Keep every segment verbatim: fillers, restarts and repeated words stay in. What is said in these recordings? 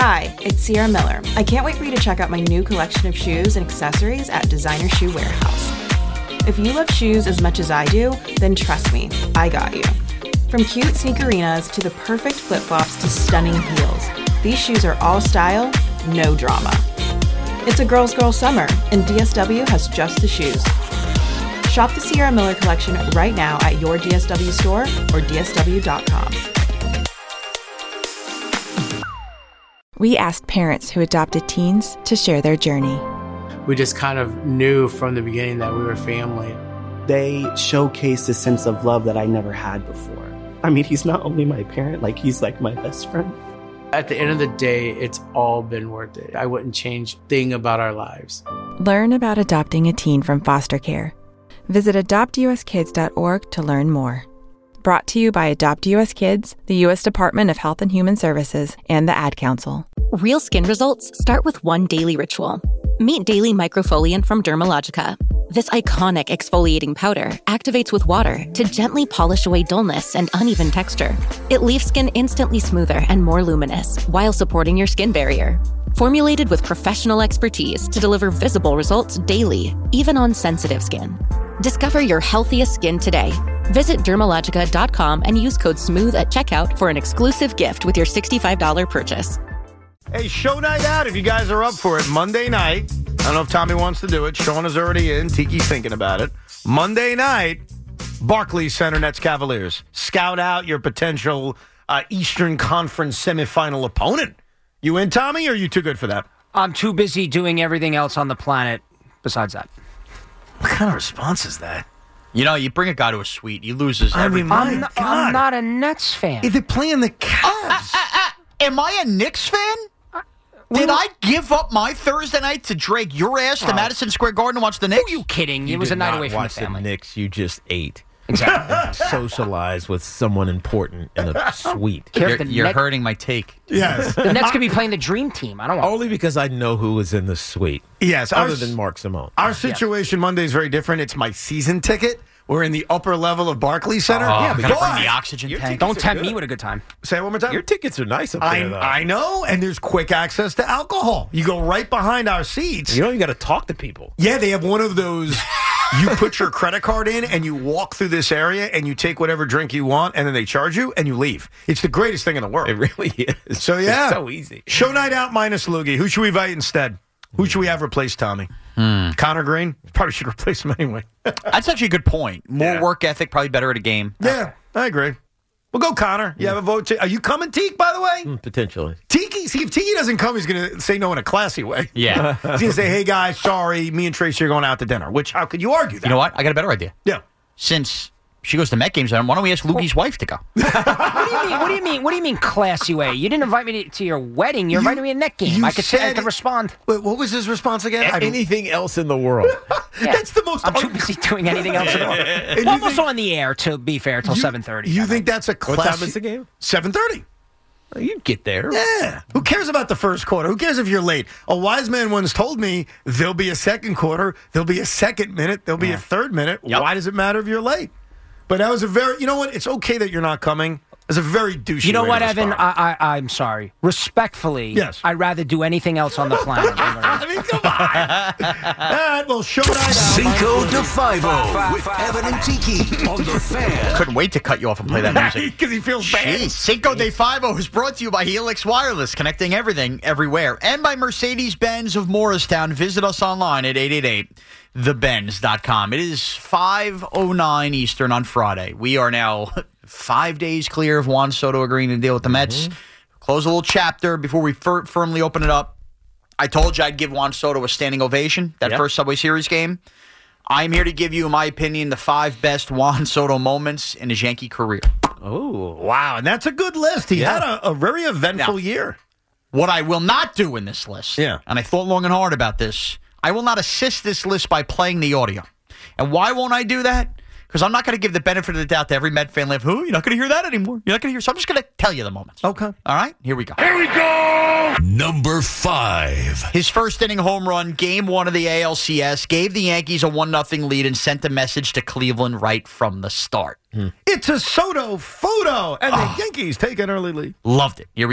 Hi, it's Sierra Miller. I can't wait for you to check out my new collection of shoes and accessories at Designer Shoe Warehouse. If you love shoes as much as I do, then trust me, I got you. From cute sneakerinas to the perfect flip-flops to stunning heels, these shoes are all style, no drama. It's a girl's girl summer, and D S W has just the shoes. Shop the Sierra Miller collection right now at your D S W store or D S W dot com. We asked parents who adopted teens to share their journey. We just kind of knew from the beginning that we were family. They showcased a sense of love that I never had before. I mean, he's not only my parent, like he's like my best friend. At the end of the day, it's all been worth it. I wouldn't change a thing about our lives. Learn about adopting a teen from foster care. Visit adopt u s kids dot org to learn more. Brought to you by Adopt U S Kids, the U S Department of Health and Human Services, and the Ad Council. Real skin results start with one daily ritual. Meet Daily Microfoliant from Dermalogica. This iconic exfoliating powder activates with water to gently polish away dullness and uneven texture. It leaves skin instantly smoother and more luminous while supporting your skin barrier. Formulated with professional expertise to deliver visible results daily, even on sensitive skin. Discover your healthiest skin today. Visit dermalogica dot com and use code SMOOTH at checkout for an exclusive gift with your sixty-five dollars purchase. Hey, show night out if you guys are up for it. Monday night. I don't know if Tommy wants to do it. Sean is already in. Tiki's thinking about it. Monday night, Barclays Center, Nets Cavaliers. Scout out your potential uh, Eastern Conference semifinal opponent. You in, Tommy, or are you too good for that? I'm too busy doing everything else on the planet besides that. What kind of response is that? You know, you bring a guy to a suite, he loses I every mean, my I'm, not, God. I'm not a Nets fan. They're playing the Cavs. Uh, uh, uh, am I a Knicks fan? Did I give up my Thursday night to drag your ass to Oh. Madison Square Garden to watch the Knicks? Who are you kidding? You it was a did night not away from the watch family. The Knicks, you just ate. Exactly. Socialize with someone important in a suite. Care You're, if the you're Net- hurting my take. Yes. The Nets could be playing the dream team. I don't want. Only because I know who was in the suite. Yes. Our, Other than Mark Simone. our situation Monday is very different. It's my season ticket. We're in the upper level of Barclays Center. Oh, yeah, gotta but bring the oxygen Your tank. tickets Don't are tempt good. me with a good time. Say it one more time. Your tickets are nice up I, there, though. I know, and there's quick access to alcohol. You go right behind our seats. You know, you got to talk to people. Yeah, they have one of those. You put your credit card in, and you walk through this area, and you take whatever drink you want, and then they charge you, and you leave. It's the greatest thing in the world. It really is. So, yeah. It's so easy. Show night out minus Loogie. Who should we invite instead? Who should we have replace Tommy? Hmm. Connor Green? Probably should replace him anyway. That's actually a good point. More Yeah. work ethic, probably better at a game. Yeah, I agree. We'll go Connor. You have a vote. Are you coming, Teak, by the way? Mm, potentially. Tiki, see, if Tiki doesn't come, he's going to say no in a classy way. Yeah. He's going to say, hey, guys, sorry, me and Tracy are going out to dinner. Which, how could you argue that? You know what? I got a better idea. Yeah. Since she goes to Met games, why don't we ask Loogie's wife to go? What do you mean? What do you mean? What do you mean classy way? You didn't invite me to, to your wedding. You invited me to a net game. you I could say I said- could respond. Wait, what was his response again? I don't- Anything else in the world. Yeah. That's the most... I'm too un- busy doing anything else. And Well, you I'm also think- on the air, to be fair, till you- seven thirty. You think that's a classy... What time is the game? seven thirty. You'd get there. Yeah. Who cares about the first quarter? Who cares if you're late? A wise man once told me there'll be a second quarter, there'll be a second minute, there'll be Yeah. a third minute. Yep. Why does it matter if you're late? But that was a very... You know what? It's okay that you're not coming. It's a very douchey You know way what, to Evan? respond. I, I, I'm sorry. Respectfully, Yes. I'd rather do anything else on the planet. than what I- I mean, come on. All right, well, show night out. Cinco de Five-O with Evan and Tiki on the Fan. Couldn't wait to cut you off and play that music. Because he feels bad. Jeez. Cinco de Five-O is brought to you by Helix Wireless, connecting everything, everywhere, and by Mercedes-Benz of Morristown. Visit us online at eight eight eight the benz dot com. It is five oh nine Eastern on Friday. We are now five days clear of Juan Soto agreeing to deal with the Mets. Mm-hmm. Close a little chapter before we fir- firmly open it up. I told you I'd give Juan Soto a standing ovation, that Yep. first Subway Series game. I'm here to give you, in my opinion, the five best Juan Soto moments in his Yankee career. Oh. Wow, and that's a good list. He Yeah. had a, a very eventful Now, year. What I will not do in this list, Yeah. and I thought long and hard about this, I will not assist this list by playing the audio. And why won't I do that? Because I'm not going to give the benefit of the doubt to every Met fan. Like, who? You're not going to hear that anymore. You're not going to hear. So I'm just going to tell you the moments. Okay. All right? Here we go. Here we go! Number five. His first inning home run, game one of the A L C S, gave the Yankees a one nothing lead and sent a message to Cleveland right from the start. It's a Soto photo, and the Yankees take an early lead. Loved it. Here we go.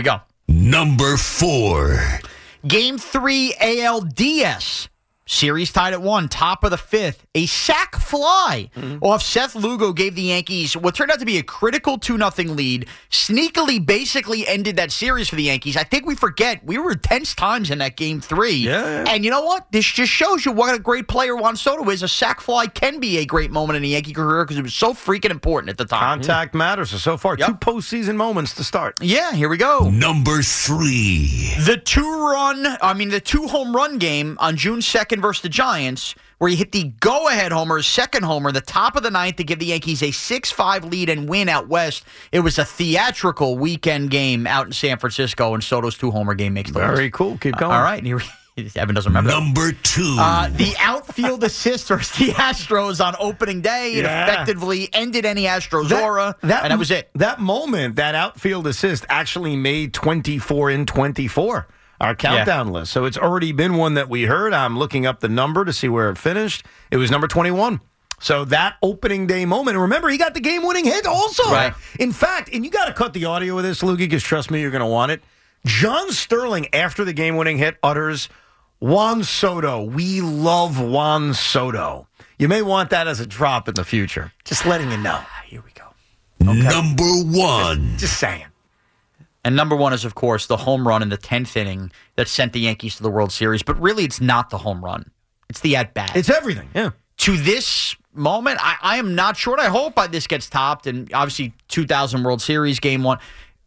Number four. Game three A L D S. Series tied at one, top of the fifth. A sac fly mm-hmm. off Seth Lugo gave the Yankees what turned out to be a critical two nothing lead. Sneakily basically ended that series for the Yankees. I think we forget we were tense times in that game three. Yeah, yeah. And you know what? This just shows you what a great player Juan Soto is. A sac fly can be a great moment in a Yankee career because it was so freaking important at the time. Contact mm-hmm. matters. So, so far, yep. two postseason moments to start. Yeah, here we go. Number three. The two-run, I mean, the two-home run game on June second versus the Giants, where he hit the go-ahead homer, second homer, the top of the ninth to give the Yankees a six five lead and win out west. It was a theatrical weekend game out in San Francisco, and Soto's two-homer game makes the list. Very cool. Keep going. Uh, all right. Here, Evan doesn't remember Number that. two. Uh, the outfield assist versus the Astros on opening day. It yeah. effectively ended any Astros that, aura, that, and that was it. That moment, that outfield assist actually made twenty-four in twenty-four. Our countdown yeah. list. So it's already been one that we heard. I'm looking up the number to see where it finished. It was number twenty-one. So that opening day moment. And remember, he got the game-winning hit also. Right. In fact, and you got to cut the audio of this, Lukey, because trust me, you're going to want it. John Sterling, after the game-winning hit, utters, Juan Soto. We love Juan Soto. You may want that as a drop in the future. Just letting you know. Here we go. Okay. Number one. Just, just saying. And number one is, of course, the home run in the tenth inning that sent the Yankees to the World Series. But really, it's not the home run. It's the at-bat. It's everything, yeah. To this moment, I, I am not sure. I hope this gets topped. And obviously, two thousand World Series, game one.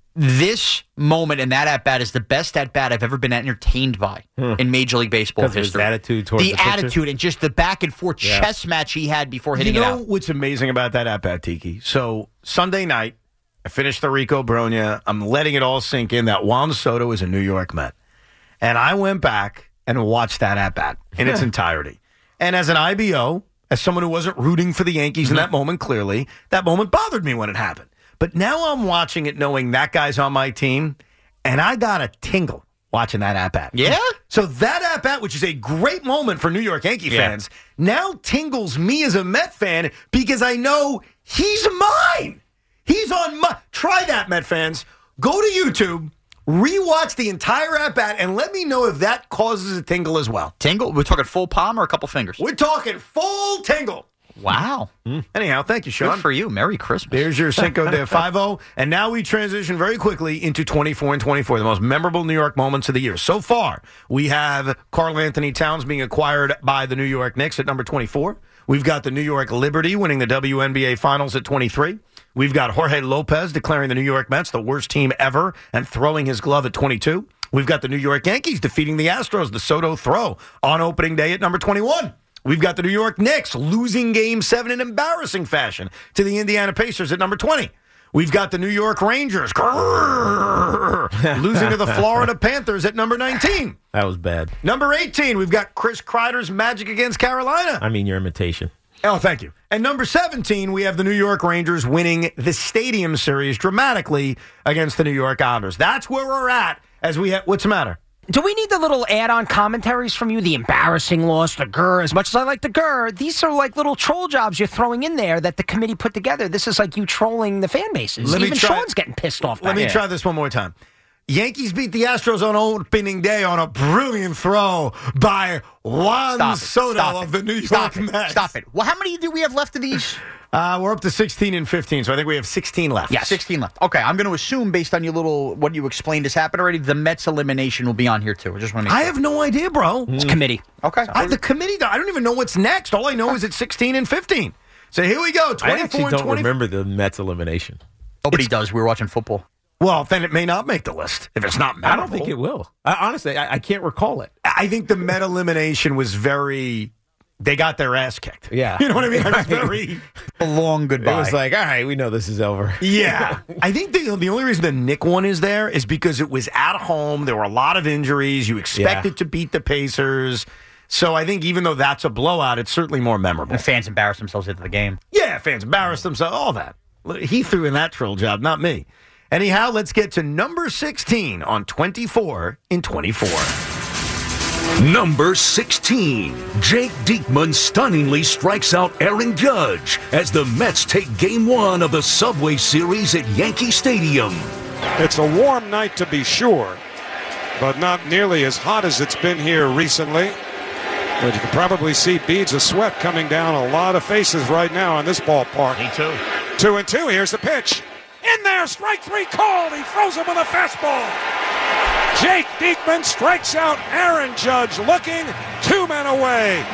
This moment and that at-bat is the best at-bat I've ever been entertained by hmm. in Major League Baseball history. His attitude towards the, the attitude and just the back-and-forth yeah. chess match he had before hitting you know it out. What's amazing about that at-bat, Tiki? So, Sunday night, I finished the Rico Bronya. I'm letting it all sink in that Juan Soto is a New York Met. And I went back and watched that at-bat in its entirety. And as an I B O, as someone who wasn't rooting for the Yankees mm-hmm. in that moment, clearly, that moment bothered me when it happened. But now I'm watching it knowing that guy's on my team, and I got a tingle watching that at-bat. Yeah? So that at-bat, which is a great moment for New York Yankee yeah. fans, now tingles me as a Met fan because I know he's mine. He's on my... Try that, Met fans. Go to YouTube, rewatch the entire at-bat, and let me know if that causes a tingle as well. Tingle? We're talking full palm or a couple fingers? We're talking full tingle. Wow. Mm. Anyhow, thank you, Sean. Good for you. Merry Christmas. There's your Cinco de Five-O. And now we transition very quickly into twenty-four and twenty-four, the most memorable New York moments of the year. So far, we have Karl Anthony Towns being acquired by the New York Knicks at number twenty-four. We've got the New York Liberty winning the W N B A Finals at twenty-three. We've got Jorge Lopez declaring the New York Mets the worst team ever and throwing his glove at twenty-two. We've got the New York Yankees defeating the Astros, the Soto throw, on opening day at number twenty-one. We've got the New York Knicks losing Game seven in embarrassing fashion to the Indiana Pacers at number twenty. We've got the New York Rangers grrr, losing to the Florida Panthers at number nineteen. That was bad. Number eighteen, we've got Chris Kreider's Magic against Carolina. I mean, your imitation. Oh, thank you. And number seventeen, we have the New York Rangers winning the Stadium Series dramatically against the New York Islanders. That's where we're at as we have... What's the matter? Do we need the little add-on commentaries from you? The embarrassing loss, the grr. As much as I like the grr, these are like little troll jobs you're throwing in there that the committee put together. This is like you trolling the fan bases. Let Even me try, Sean's getting pissed off. Let me here. try this one more time. Yankees beat the Astros on opening day on a brilliant throw by Juan Stop Soto Stop of the New York Stop Mets. It. Stop it. Well, how many do we have left of these? Uh, we're up to sixteen and fifteen, so I think we have sixteen left. Yeah, sixteen left. Okay, I'm going to assume, based on your little, what you explained has happened already, the Mets elimination will be on here, too. I just want to I have no idea, bro. It's committee. Okay. I, the committee, I don't even know what's next. All I know is it's sixteen and fifteen. So here we go, twenty-four I actually and don't twenty. remember the Mets elimination. Nobody It's- does. We were watching football. Well, then it may not make the list if it's not memorable. I don't think it will. I, honestly, I, I can't recall it. I think the Met elimination was very... They got their ass kicked. Yeah. You know what I mean? It was very... A long goodbye. It was like, all right, we know this is over. Yeah. I think the, the only reason the Nick one is there is because it was at home. There were a lot of injuries. You expected Yeah. to beat the Pacers. So I think even though that's a blowout, it's certainly more memorable. The fans embarrassed themselves into the game. Yeah, fans embarrassed themselves, all that. He threw in that trill job, not me. Anyhow, let's get to number sixteen on twenty-four in twenty-four. Number sixteen. Jake Diekman stunningly strikes out Aaron Judge as the Mets take Game one of the Subway Series at Yankee Stadium. It's a warm night to be sure, but not nearly as hot as it's been here recently. But you can probably see beads of sweat coming down a lot of faces right now in this ballpark. Me too. Two and two. Here's the pitch. In there, strike three called. He throws him with a fastball. Jake Diekman strikes out Aaron Judge, looking two men away.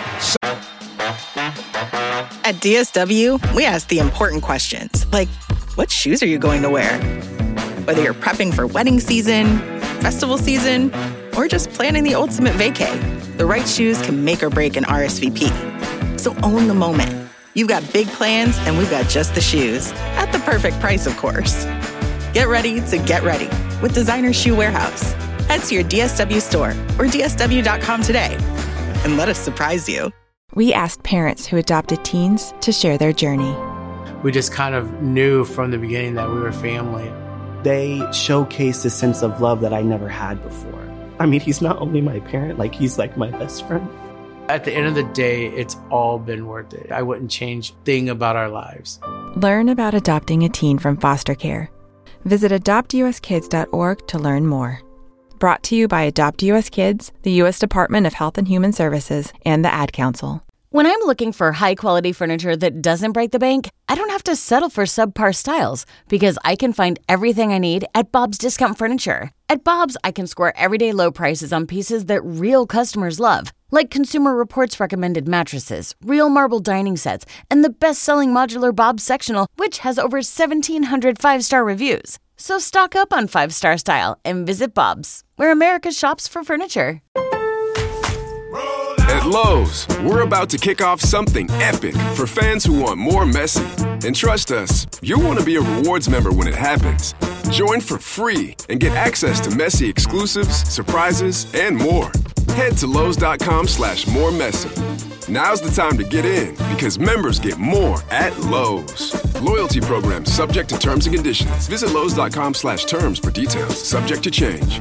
At D S W, we ask the important questions, like, what shoes are you going to wear? Whether you're prepping for wedding season, festival season, or just planning the ultimate vacay, the right shoes can make or break an R S V P. So own the moment. You've got big plans, and we've got just the shoes. At the perfect price, of course. Get ready to get ready with Designer Shoe Warehouse. Head to your D S W store or D S W dot com today and let us surprise you. We asked parents who adopted teens to share their journey. We just kind of knew from the beginning that we were family. They showcased a sense of love that I never had before. I mean, he's not only my parent, like he's like my best friend. At the end of the day, it's all been worth it. I wouldn't change a thing about our lives. Learn about adopting a teen from foster care. Visit adopt U S kids dot org to learn more. Brought to you by Adopt U S Kids, the U S Department of Health and Human Services, and the Ad Council. When I'm looking for high-quality furniture that doesn't break the bank, I don't have to settle for subpar styles because I can find everything I need at Bob's Discount Furniture. At Bob's, I can score everyday low prices on pieces that real customers love, like Consumer Reports recommended mattresses, real marble dining sets, and the best-selling modular Bob's Sectional, which has over seventeen hundred five-star reviews. So stock up on five-star style and visit Bob's, where America shops for furniture. At Lowe's, we're about to kick off something epic for fans who want more Messi. And trust us, you'll want to be a rewards member when it happens. Join for free and get access to Messi exclusives, surprises, and more. Head to Lowe's.com slash more Messi. Now's the time to get in because members get more at Lowe's. Loyalty program subject to terms and conditions. Visit Lowe's.com slash terms for details. Subject to change.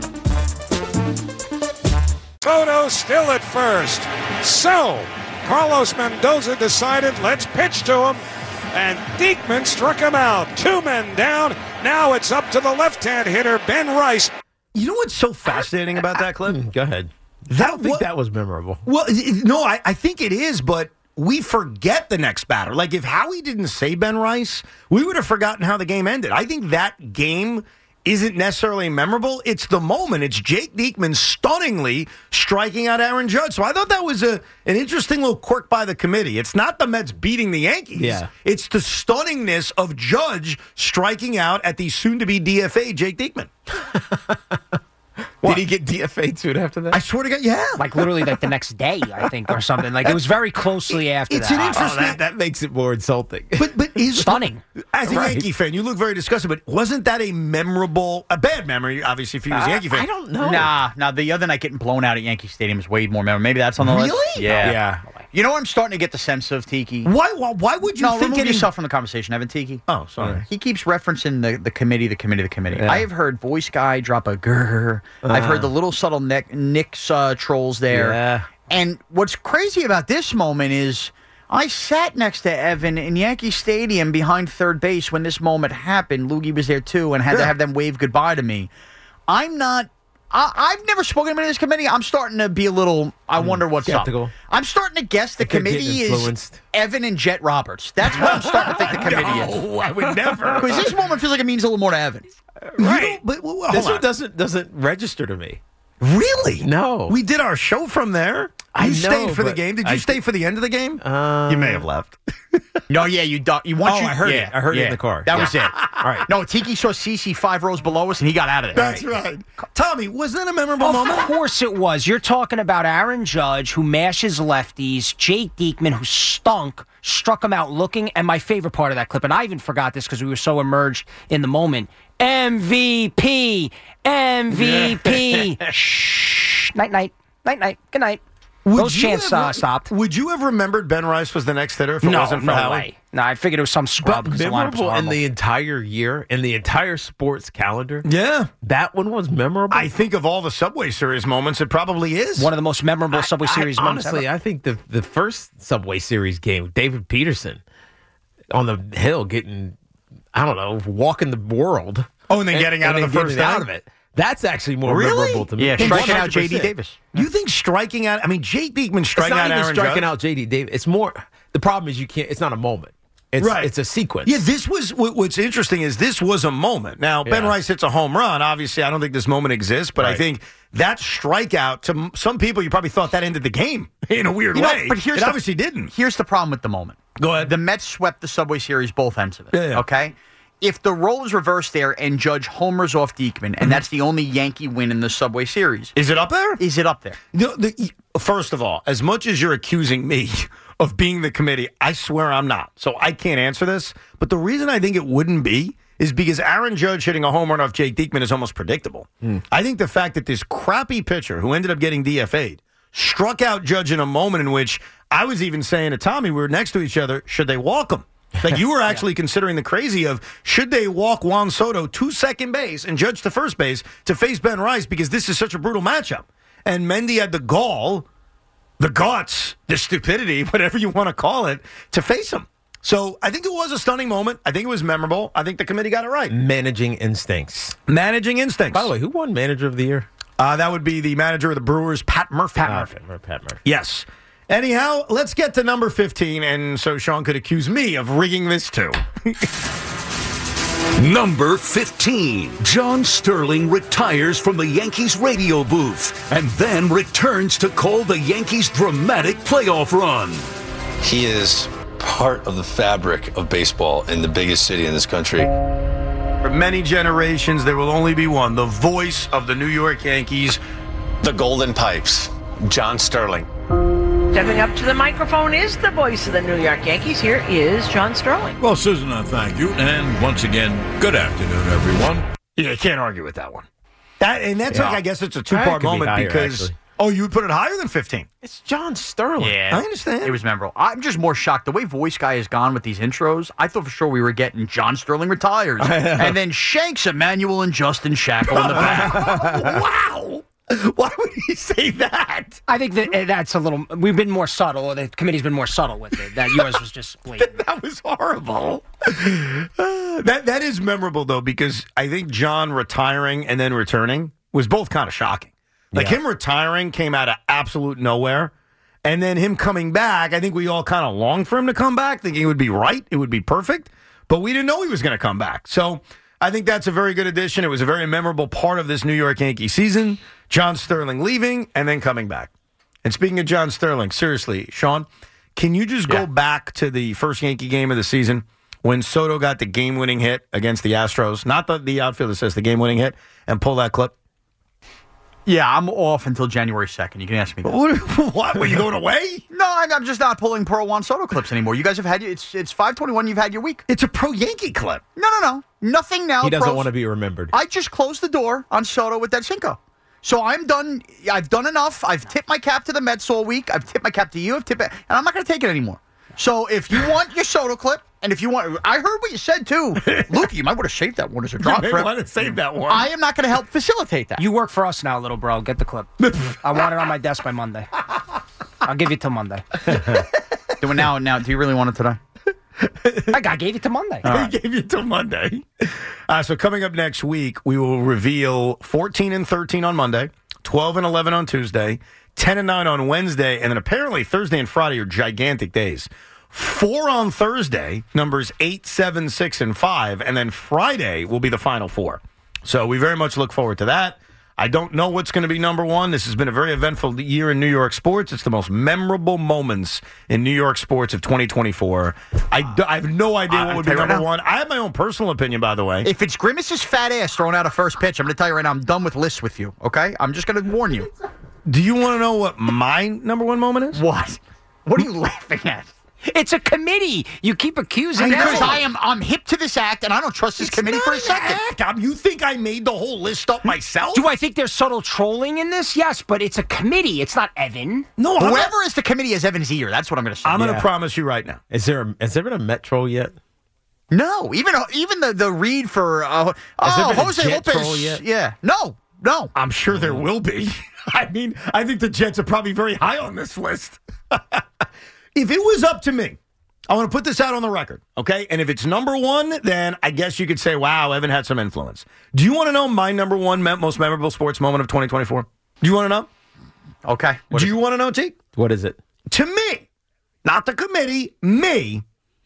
Soto still at first. So, Carlos Mendoza decided, let's pitch to him. And Diekman struck him out. Two men down. Now it's up to the left-hand hitter, Ben Rice. You know what's so fascinating about that clip? Go ahead. That, I don't think what, that was memorable. Well, it, no, I, I think it is, but we forget the next batter. Like, if Howie didn't say Ben Rice, we would have forgotten how the game ended. I think that game isn't necessarily memorable. It's the moment. It's Jake Diekman stunningly striking out Aaron Judge. So I thought that was a an interesting little quirk by the committee. It's not the Mets beating the Yankees. Yeah. It's the stunningness of Judge striking out at the soon-to-be D F A Jake Diekman. Did he get D F A'd soon after that? I swear to God, yeah. Like literally like the next day, I think, or something. Like it was very closely after it's that. An interesting, oh, that, that makes it more insulting. But but is stunning. As a right. Yankee fan, you look very disgusted, but wasn't that a memorable, a bad memory, obviously, for you as a Uh, Yankee fan? I don't know. Nah, nah, the other night getting blown out at Yankee Stadium is way more memorable. Maybe that's on the Really? list. Yeah. Yeah. You know what I'm starting to get the sense of, Tiki? Why, why, why would you no, think remove getting... yourself from the conversation, Evan Tiki. Oh, sorry. He keeps referencing the, the committee, the committee, the committee. Yeah. I have heard voice guy drop a grrr. Uh, I've heard the little subtle Nick, Nick's uh, trolls there. Yeah. And what's crazy about this moment is I sat next to Evan in Yankee Stadium behind third base when this moment happened. Loogie was there too and had Yeah. to have them wave goodbye to me. I'm not... I, I've never spoken to anybody in this committee. I'm starting to be a little, I wonder what's skeptical. up. I'm starting to guess the If they're getting committee is influenced. Evan and Jet Roberts. That's what I'm starting to think the committee is. No, I would never. Because this moment feels like it means a little more to Evan. Right. But, well, hold This on. one doesn't doesn't register to me. Really? No. We did our show from there. I You know, stayed for the but game. Did you I- stay for the end of the game? Um, you may have left. No, yeah, you do, you want Oh, you. I heard yeah, it. I heard it yeah. in the car. That Yeah. was it. All right. No, Tiki saw Cece five rows below us, and he got out of there. That's right. Tommy, was that a memorable Of moment? course it was. You're talking about Aaron Judge, who mashes lefties, Jake Diekman, who stunk, struck him out looking, and my favorite part of that clip, and I even forgot this because we were so immersed in the moment, M V P, M V P. Shh. Night, night, night, night. Good night. Would Those you chants have- uh, stopped. Would you have remembered Ben Rice was the next hitter if it No, wasn't for no Howie? way. No, I figured it was some scrub. But 'cause the lineup was memorable in horrible. the entire year, in the entire sports calendar. Yeah. That one was memorable. I think of all the Subway Series moments, it probably is. One of the most memorable Subway I- Series I, moments honestly, ever. I think the the first Subway Series game, David Peterson on the hill getting, I don't know, walking the world. Oh, and then getting out and of the then first getting out inning? of it. That's actually more Really? memorable to me. Yeah, striking out J D Davis. You think striking out? I mean, Jake Diekman striking it's not out even Aaron striking Judge? out J D Davis. It's more. The problem is you can't. It's not a moment. It's, Right. It's a sequence. Yeah, this was what, what's interesting is this was a moment. Now, Ben Yeah. Rice hits a home run. Obviously, I don't think this moment exists, but I Right. think that strikeout to m- some people, you probably thought that ended the game in a weird You know, way. but here's it the, obviously didn't. Here's the problem with the moment. Go ahead. The Mets swept the Subway Series both ends of it. Yeah, yeah. Okay? If the role is reversed there and Judge homers off Diekman, and that's the only Yankee win in the Subway Series. Is it up there? Is it up there? The, the, first of all, as much as you're accusing me of being the committee, I swear I'm not. So I can't answer this. But the reason I think it wouldn't be is because Aaron Judge hitting a home run off Jake Diekman is almost predictable. Mm. I think the fact that this crappy pitcher who ended up getting D F A'd struck out Judge in a moment in which I was even saying to Tommy, we were next to each other, should they walk him? Like you were actually yeah. considering the crazy of should they walk Juan Soto to second base and Judge to first base to face Ben Rice because this is such a brutal matchup. And Mendy had the gall, the guts, the stupidity, whatever you want to call it, to face him. So I think it was a stunning moment. I think it was memorable. I think the committee got it right. Managing instincts. Managing instincts. By the way, who won Manager of the Year? Uh, that would be the manager of the Brewers, Pat Murphy. Pat Murphy. Pat Murphy. Yes. Anyhow, let's get to number fifteen, and so Sean could accuse me of rigging this too. Number fifteen. John Sterling retires from the Yankees radio booth and then returns to call the Yankees' dramatic playoff run. He is part of the fabric of baseball in the biggest city in this country. For many generations, there will only be one, the voice of the New York Yankees. The Golden Pipes, John Sterling. Stepping up to the microphone is the voice of the New York Yankees. Here is John Sterling. Well, Susan, I thank you. And once again, good afternoon, everyone. Yeah, you can't argue with that one. That And that's Yeah. like, I guess it's a two-part Be moment higher, because... actually. Oh, you would put it higher than fifteen? It's John Sterling. Yeah, I understand. It was memorable. I'm just more shocked. The way Voice Guy has gone with these intros, I thought for sure we were getting John Sterling retires. And then Shanks, Emmanuel, and Justin Shackle in the back. Wow! Why would he say that? I think that uh, that's a little. We've been more subtle, or the committee's been more subtle with it. That yours was just blatant. That was horrible. Uh, that that is memorable though, because I think John retiring and then returning was both kind of shocking. Like Yeah. him retiring came out of absolute nowhere, and then him coming back. I think we all kind of longed for him to come back, thinking it would be right, it would be perfect, but we didn't know he was going to come back. So I think that's a very good addition. It was a very memorable part of this New York Yankee season. John Sterling leaving and then coming back. And speaking of John Sterling, seriously, Sean, can you just go Yeah. back to the first Yankee game of the season when Soto got the game-winning hit against the Astros, not the, the outfield that says the game-winning hit, and pull that clip? Yeah, I'm off until January second. You can ask me that. What? What? Were you going away? No, I'm, I'm just not pulling Pearl Juan Soto clips anymore. You guys have had, it's it's five twenty-one, you've had your week. It's a pro-Yankee clip. No, no, no. Nothing now. He doesn't pros. want to be remembered. I just closed the door on Soto with that Cinco. So I'm done. I've done enough. I've tipped my cap to the Mets all week. I've tipped my cap to you. I've tipped it, and I'm not going to take it anymore. So if you want your Soto clip, and if you want, I heard what you said too, Luke. You might want to save that one as a drop. You For may want to save that one. I am not going to help facilitate that. You work for us now, little bro. Get the clip. I want it on my desk by Monday. I'll give you till Monday. Do it now. Now, do you really want it today? I got gave it to Monday. I gave you till Monday. Uh, so coming up next week, we will reveal fourteen and thirteen on Monday, twelve and eleven on Tuesday, ten and nine on Wednesday, and then apparently Thursday and Friday are gigantic days. Four on Thursday, numbers eight, seven, six, and five, and then Friday will be the final four. So we very much look forward to that. I don't know what's going to be number one. This has been a very eventful year in New York sports. It's the most memorable moments in New York sports of twenty twenty-four. I, d- I have no idea what I'll would be tell you right number now. one. I have my own personal opinion, by the way. If it's Grimace's fat ass throwing out a first pitch, I'm going to tell you right now, I'm done with lists with you. Okay, I'm just going to warn you. Do you want to know what my number one moment is? What? What are you laughing at? It's a committee. You keep accusing them. Because I am, I'm hip to this act, and I don't trust this It's committee not for a an second. act. Um, you think I made the whole list up myself? Do I think there's subtle trolling in this? Yes, but it's a committee. It's not Evan. No, I'm Whoever not- is the committee is Evan's ear. That's what I'm going to say. I'm going to Yeah. promise you right now. Is there a, has there been a Metro yet? No, even even the the read for uh, Has there oh been a Jose Jet troll Lopez. yet? Yeah, no, no. I'm sure there will be. I mean, I think the Jets are probably very high on this list. If it was up to me, I want to put this out on the record, okay? And if it's number one, then I guess you could say, wow, Evan had some influence. Do you want to know my number one me- most memorable sports moment of twenty twenty-four? Do you want to know? Okay. Do you want to know, T? What is it? To me, not the committee, me.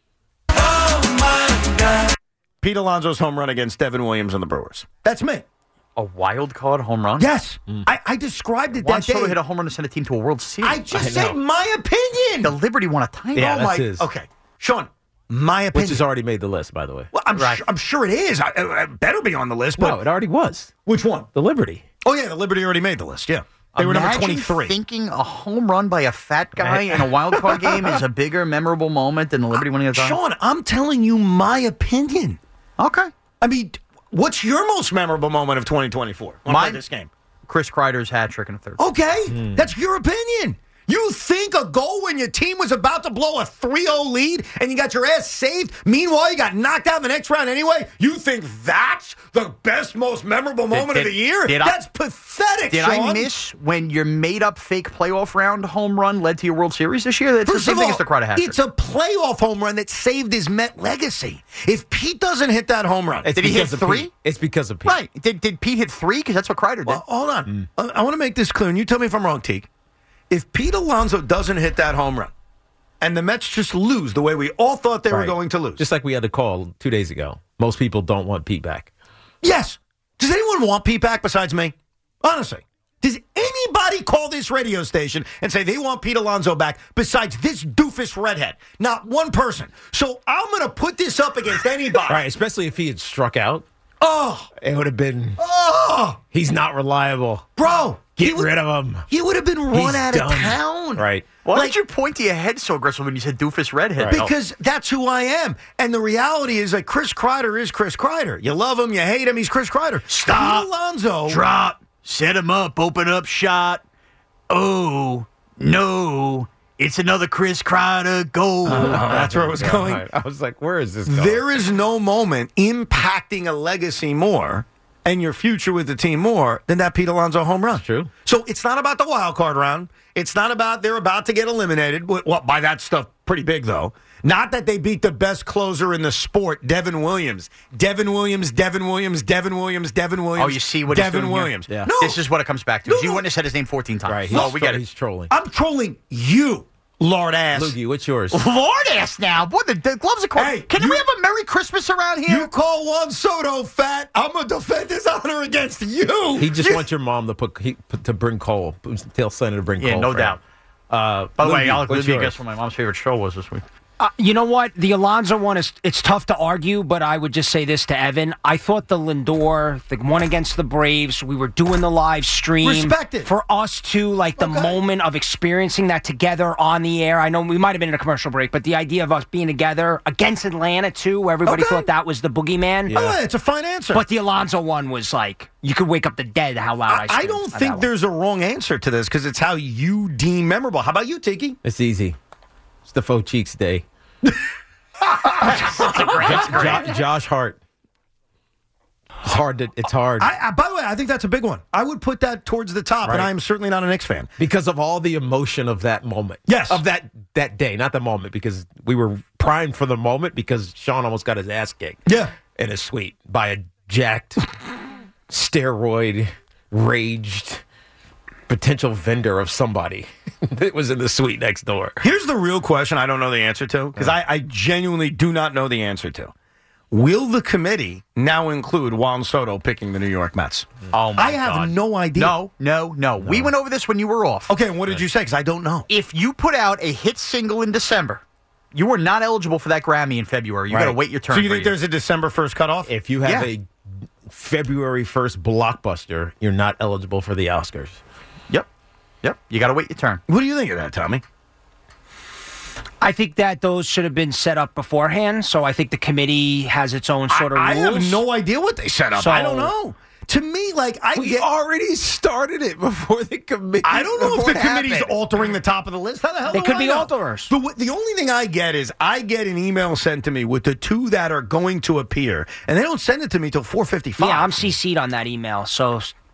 Oh, my God. Pete Alonso's home run against Devin Williams and the Brewers. That's me. A wild card home run? Yes. Mm. I, I described it Juan that day. Soto hit a home run to send a team to a World Series. I just I said my opinion. The Liberty won a title. Yeah, oh that's my, his. Okay. Sean, my opinion. Which has already made the list, by the way. Well, I'm, right. su- I'm sure it is. I, I better be on the list. But No, it already was. Which one? The Liberty. Oh, yeah, the Liberty already made the list, yeah. They were number twenty-three. Thinking a home run by a fat guy in a wild card game is a bigger memorable moment than the Liberty winning a title? Sean, I'm telling you my opinion. Okay. I mean, what's your most memorable moment of twenty twenty-four? Mine, this game. Chris Kreider's hat trick in the third. Okay, mm. That's your opinion. You think a goal when your team was about to blow a three oh lead and you got your ass saved? Meanwhile, you got knocked out in the next round anyway? You think that's the best, most memorable moment did, of the year? Did that's I, pathetic, Did Sean. I miss when your made-up fake playoff round home run led to your World Series this year? That's First the same of all, thing as the Kreider hat trick. It's a playoff home run that saved his Met legacy. If Pete doesn't hit that home run... It's did he hit three? Pete. It's because of Pete. Right. Did, did Pete hit three? Because that's what Kreider did. Well, hold on. Mm. I, I want to make this clear, and you tell me if I'm wrong, Teague. If Pete Alonso doesn't hit that home run, and the Mets just lose the way we all thought they right. were going to lose. Just like we had a call two days ago. Most people don't want Pete back. Yes. Does anyone want Pete back besides me? Honestly. Does anybody call this radio station and say they want Pete Alonso back besides this doofus redhead? Not one person. So I'm going to put this up against anybody. Right, especially if he had struck out. Oh. It would have been, oh. He's not reliable. Bro. Get would, rid of him. He would have been run He's out done. of town. Right. Why like, did you point to your head so aggressive when you said doofus redhead? Right. Because that's who I am. And the reality is that Chris Kreider is Chris Kreider. You love him, you hate him, he's Chris Kreider. Stop. Pete Alonso. Drop. Set him up. Open up shot. Oh, no. It's another Chris Kreider goal. Uh, that's where it was going. Right. I was like, where is this going? There is no moment impacting a legacy more and your future with the team more than that Pete Alonso home run. That's true. So it's not about the wild card round. It's not about they're about to get eliminated. Well, by that stuff, pretty big, though. Not that they beat the best closer in the sport, Devin Williams. Devin Williams, Devin Williams, Devin Williams, Devin Williams. Oh, you see what Devin he's doing Williams. Here? Yeah. No. This is what it comes back to. No, you no. wouldn't have said his name fourteen times. Right. No, we get it. He's trolling. I'm trolling you, lard ass. Loogie, what's yours? Lord ass now. Boy, the, the gloves are cold. Hey, Can you, we have a Merry Christmas around here? You call Juan Soto fat, I'm going to defend his honor against you. He just wants your mom to put he, to bring coal. Tell Senator to bring yeah, coal. no for doubt. Him. Uh, By the Loogie, way, Alec, what's let me yours? guess what my mom's favorite show was this week. Uh, you know what? The Alonso one is it's tough to argue, but I would just say this to Evan. I thought the Lindor, the one against the Braves, we were doing the live stream. Respect it. For us to like the Okay. moment of experiencing that together on the air. I know we might have been in a commercial break, but the idea of us being together against Atlanta too, where everybody Okay. thought that was the boogeyman. Yeah. Oh, it's a fine answer. But the Alonso one was like you could wake up the dead how loud I, I, I screamed don't at that think one. there's a wrong answer to this because it's how you deem memorable. How about you, Tiki? It's easy. It's the faux cheeks day. That's a great, that's great. Jo- Josh Hart. It's hard. To, it's hard I, I, by the way, I think that's a big one. I would put that towards the top, Right. and I am certainly not a Knicks fan. because of all the emotion of that moment. Yes. of that that day, not the moment, because we were primed for the moment because Sean almost got his ass kicked. Yeah. in a suite by a jacked, steroid, raged, potential vendor of somebody that was in the suite next door. Here's the real question I don't know the answer to, because I, I genuinely do not know the answer to. Will the committee now include Juan Soto picking the New York Mets? Oh my I have God. no idea. No, no, no, no. We went over this when you were off. Okay, and what did you say? Because I don't know. If you put out a hit single in December, you are not eligible for that Grammy in February. You Right. got to wait your turn. So you for think there's a December first cutoff? If you have Yeah. a February first blockbuster, you're not eligible for the Oscars. Yep. Yep. You got to wait your turn. What do you think of that, Tommy? I think that those should have been set up beforehand. So I think the committee has its own sort of I, I rules. have no idea what they set up. So- I don't know. To me, like, I We get. already started it before the committee. I don't know if before the it committee's happened. altering the top of the list. How the hell They do could I be know? alterers. The, w- the only thing I get is I get an email sent to me with the two that are going to appear, and they don't send it to me till four fifty-five. Yeah, I'm C C'd on that email. So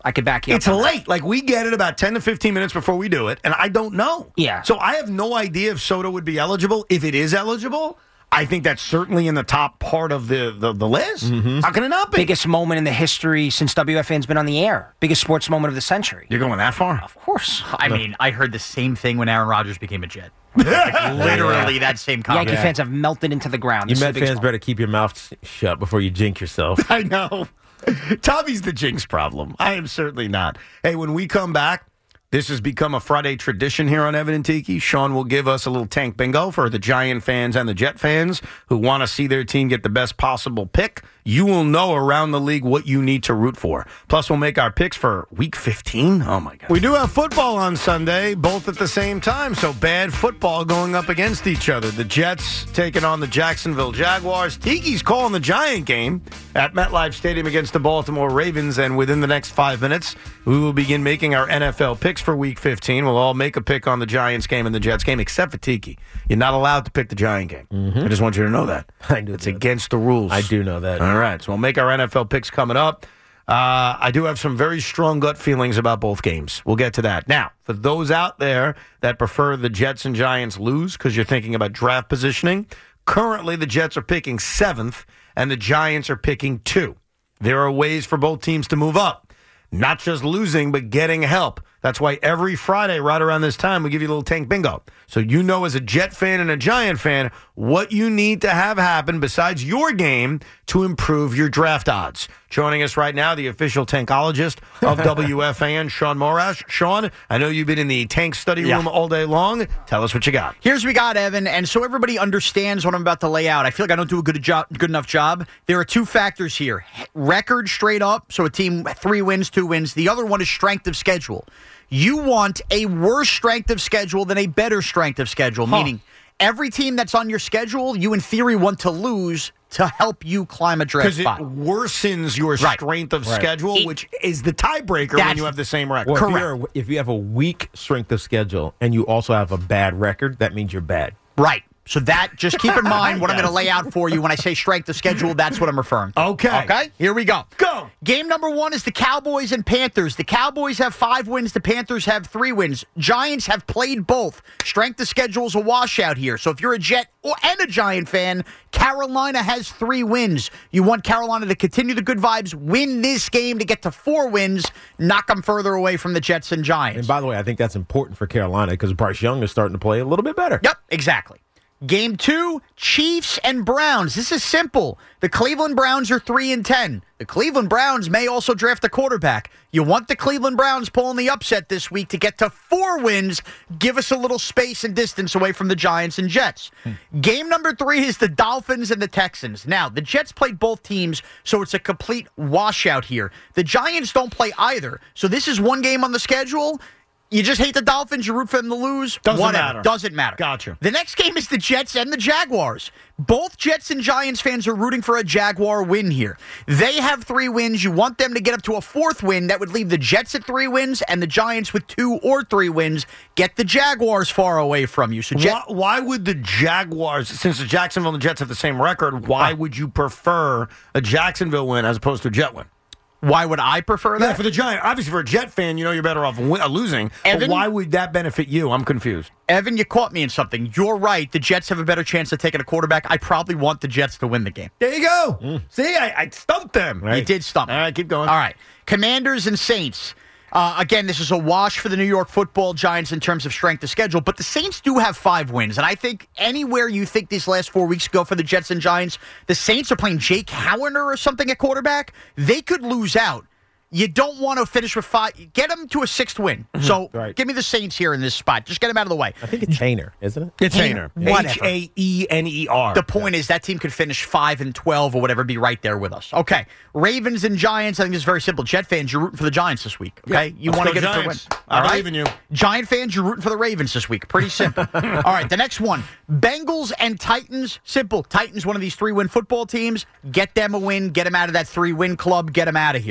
I could back you It's up. It's late. Like, we get it about ten to fifteen minutes before we do it, and I don't know. Yeah. So I have no idea if Soto would be eligible. If it is eligible, I think that's certainly in the top part of the, the, the list. Mm-hmm. How can it not be? Biggest moment in the history since W F N's been on the air. Biggest sports moment of the century. You're going that far? Of course. I mean, I heard the same thing when Aaron Rodgers became a Jet. Like, literally Yeah. that same comment. Yankee fans have melted into the ground. You This is Met the biggest fans moment. better keep your mouth shut before you jinx yourself. I know. Tommy's the jinx problem. I am certainly not. Hey, when we come back, this has become a Friday tradition here on Evan and Tiki. Sean will give us a little tank bingo for the Giant fans and the Jet fans who want to see their team get the best possible pick. You will know around the league what you need to root for. Plus, we'll make our picks for Week fifteen. Oh, my God. We do have football on Sunday, both at the same time. So, bad football going up against each other. The Jets taking on the Jacksonville Jaguars. Tiki's calling the Giant game at MetLife Stadium against the Baltimore Ravens. And within the next five minutes, we will begin making our N F L picks for Week fifteen. We'll all make a pick on the Giants game and the Jets game, except for Tiki. You're not allowed to pick the Giant game. Mm-hmm. I just want you to know that. I do. It's against the rules. I do know that. All right, so we'll make our N F L picks coming up. Uh, I do have some very strong gut feelings about both games. We'll get to that. Now, for those out there that prefer the Jets and Giants lose because you're thinking about draft positioning, currently the Jets are picking seventh and the Giants are picking two. There are ways for both teams to move up. Not just losing, but getting help. That's why every Friday, right around this time, we give you a little tank bingo. So you know as a Jet fan and a Giant fan what you need to have happen besides your game to improve your draft odds. Joining us right now, the official tankologist of W F A N, Sean Morash. Sean, I know you've been in the tank study room Yeah. all day long. Tell us what you got. Here's what we got, Evan, and so everybody understands what I'm about to lay out. I feel like I don't do a good job, good enough job. There are two factors here. Record straight up, so a team three wins, two wins. The other one is strength of schedule. You want a worse strength of schedule than a better strength of schedule, Huh. meaning every team that's on your schedule, you in theory want to lose to help you climb a draft Because it spot. worsens your Right. strength of Right. schedule, It- which is the tiebreaker when That's- you have the same record. Well, if, Correct. you're, if you have a weak strength of schedule and you also have a bad record, that means you're bad. Right. So that, just keep in mind what I'm Yes. going to lay out for you when I say strength of schedule. That's what I'm referring to. Okay. Okay. Here we go. Go. Game number one is the Cowboys and Panthers. The Cowboys have five wins. The Panthers have three wins. Giants have played both. Strength of schedule is a washout here. So if you're a Jet or and a Giant fan, Carolina has three wins. You want Carolina to continue the good vibes, win this game to get to four wins, knock them further away from the Jets and Giants. And by the way, I think that's important for Carolina because Bryce Young is starting to play a little bit better. Yep, exactly. Game two, Chiefs and Browns. This is simple. The Cleveland Browns are three and ten. The Cleveland Browns may also draft a quarterback. You want the Cleveland Browns pulling the upset this week to get to four wins. Give us a little space and distance away from the Giants and Jets. Hmm. Game number three is the Dolphins and the Texans. Now, the Jets played both teams, so it's a complete washout here. The Giants don't play either, so this is one game on the schedule. You just hate the Dolphins, you root for them to lose. Doesn't Whatever. matter. Doesn't matter. Gotcha. The next game is the Jets and the Jaguars. Both Jets and Giants fans are rooting for a Jaguar win here. They have three wins. You want them to get up to a fourth win. That would leave the Jets at three wins and the Giants with two or three wins. Get the Jaguars far away from you. So Jet- why, why would the Jaguars, since the Jacksonville and the Jets have the same record, why would you prefer a Jacksonville win as opposed to a Jet win? Why would I prefer that? Yeah, for the Giant. Obviously, for a Jet fan, you know you're better off win- uh, losing. Evan? But why would that benefit you? I'm confused. Evan, you caught me in something. You're right. The Jets have a better chance of taking a quarterback. I probably want the Jets to win the game. There you go. See, I, I stumped them. You did stump. All right, keep going. All right. Commanders and Saints. Uh, again, this is a wash for the New York Football Giants in terms of strength of schedule, but the Saints do have five wins. And I think anywhere you think these last four weeks go for the Jets and Giants, the Saints are playing Jake Howner or something at quarterback. They could lose out. You don't want to finish with five. Get them to a sixth win. Mm-hmm. So Right. give me the Saints here in this spot. Just get them out of the way. I think it's Haener, isn't it? It's Haener. Haener. Whatever. H A E N E R. The point is that team could finish five and twelve or whatever, be right there with us. Okay, Ravens and Giants. I think it's very simple. Jet fans, you're rooting for the Giants this week. Okay, Yeah. you Let's want to go get it for a win. Giants. All I right, believe in you. Giant fans, you're rooting for the Ravens this week. Pretty simple. All right, the next one: Bengals and Titans. Simple. Titans, one of these three-win football teams. Get them a win. Get them out of that three-win club. Get them out of here.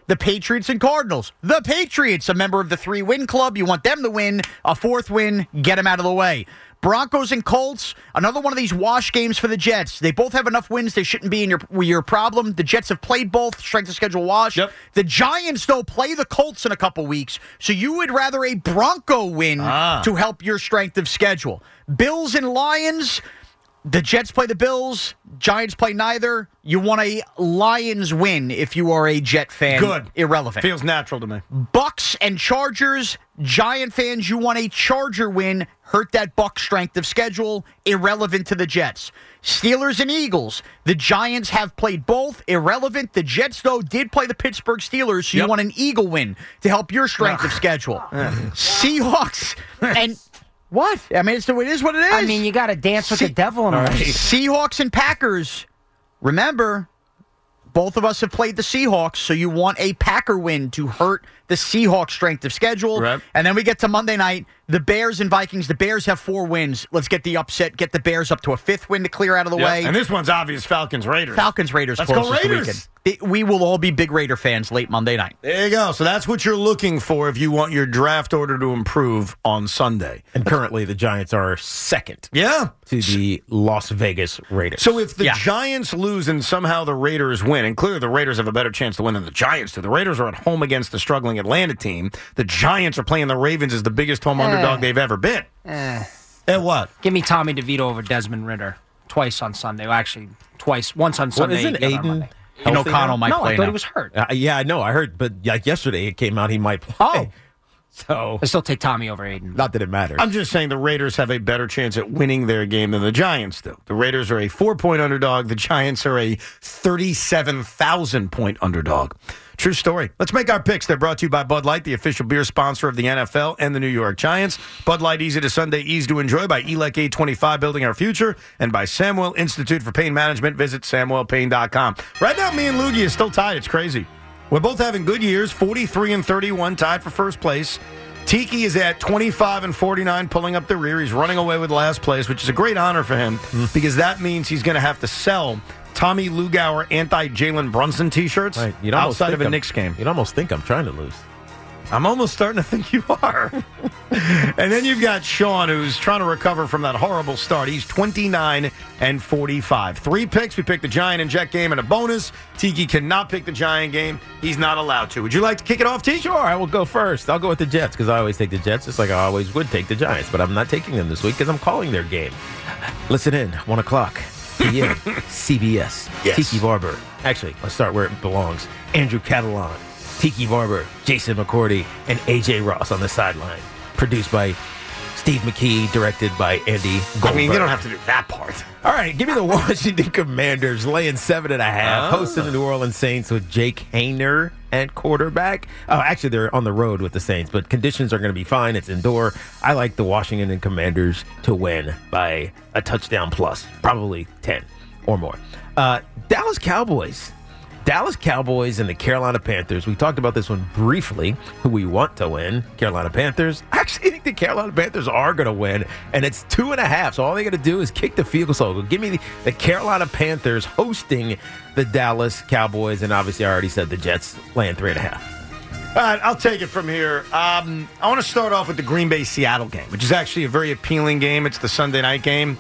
The Patriots and Cardinals. The Patriots, a member of the three-win club. You want them to win. A fourth win, get them out of the way. Broncos and Colts, another one of these wash games for the Jets. They both have enough wins. They shouldn't be in your your problem. The Jets have played both. Strength of schedule wash. Yep. The Giants, though, play the Colts in a couple weeks. So you would rather a Bronco win ah. to help your strength of schedule. Bills and Lions, the Jets play the Bills. Giants play neither. You want a Lions win if you are a Jet fan. Good. Irrelevant. Feels natural to me. Bucks and Chargers. Giant fans, you want a Charger win. Hurt that Buck strength of schedule. Irrelevant to the Jets. Steelers and Eagles. The Giants have played both. Irrelevant. The Jets, though, did play the Pittsburgh Steelers, so yep. you want an Eagle win to help your strength of schedule. Seahawks and... What? I mean, it's, it is what it is. I mean, you got to dance with Se- the devil in a way. Seahawks and Packers. Remember, both of us have played the Seahawks, so you want a Packer win to hurt the Seahawks' strength of schedule. Right. And then we get to Monday night, the Bears and Vikings. The Bears have four wins. Let's get the upset, get the Bears up to a fifth win to clear out of the yep. way. And this one's obvious, Falcons-Raiders. Falcons-Raiders. Let's go Raiders. It, we will all be big Raider fans late Monday night. There you go. So that's what you're looking for if you want your draft order to improve on Sunday. And currently the Giants are second. Yeah. To the Las Vegas Raiders. So if the yeah. Giants lose and somehow the Raiders win, and clearly the Raiders have a better chance to win than the Giants do. The Raiders are at home against the struggling Atlanta team. The Giants are playing the Ravens as the biggest home eh. underdog they've ever been. Eh. And what? Give me Tommy DeVito over Desmond Ritter twice on Sunday. Well, actually, twice. Once on Well, Sunday. isn't the other on Aiden Monday. And O'Connell might no, play I thought now. he was hurt. Uh, yeah, I know. I heard, but like yesterday it came out he might play. Oh. So I still take Tommy over Aiden. Not that it matters. I'm just saying the Raiders have a better chance at winning their game than the Giants do. The Raiders are a four-point underdog. The Giants are a thirty-seven thousand point underdog. True story. Let's make our picks. They're brought to you by Bud Light, the official beer sponsor of the N F L and the New York Giants. Bud Light, easy to Sunday, easy to enjoy by E L E C eight twenty-five, building our future, and by Samuel Institute for Pain Management. Visit samuel pain dot com. Right now, me and Loogie is still tied. It's crazy. We're both having good years, forty-three and thirty-one, tied for first place. Tiki is at twenty-five and forty-nine, pulling up the rear. He's running away with last place, which is a great honor for him mm. because that means he's going to have to sell Tommy Lugauer anti-Jalen Brunson T-shirts right. outside of a I'm, Knicks game. You'd almost think I'm trying to lose. I'm almost starting to think you are. And then you've got Sean, who's trying to recover from that horrible start. He's twenty-nine and forty-five. Three picks. We picked the Giant and Jet game and a bonus. Tiki cannot pick the Giant game. He's not allowed to. Would you like to kick it off, Tiki? Sure, I will go first. I'll go with the Jets because I always take the Jets, just like I always would take the Giants. But I'm not taking them this week because I'm calling their game. Listen in, one o'clock p m C B S. Yes. Tiki Barber. Actually, let's start where it belongs. Andrew Catalan, Tiki Barber, Jason McCourty, and A J Ross on the sideline. Produced by Steve McKee, directed by Andy Goldberg. I mean, you don't have to do that part. All right, give me the Washington Commanders laying seven and a half, Oh. hosting the New Orleans Saints with Jake Hayner at quarterback. Oh, actually, they're on the road with the Saints, but conditions are going to be fine. It's indoor. I like the Washington Commanders to win by a touchdown plus, probably ten or more. Uh, Dallas Cowboys. Dallas Cowboys and the Carolina Panthers. We talked about this one briefly, who we want to win. Carolina Panthers. I actually think the Carolina Panthers are going to win, and it's two and a half. So all they got to do is kick the field goal. Give me the, the Carolina Panthers hosting the Dallas Cowboys, and obviously I already said the Jets laying three and a half. All right, I'll take it from here. Um, I want to start off with the Green Bay-Seattle game, which is actually a very appealing game. It's the Sunday night game.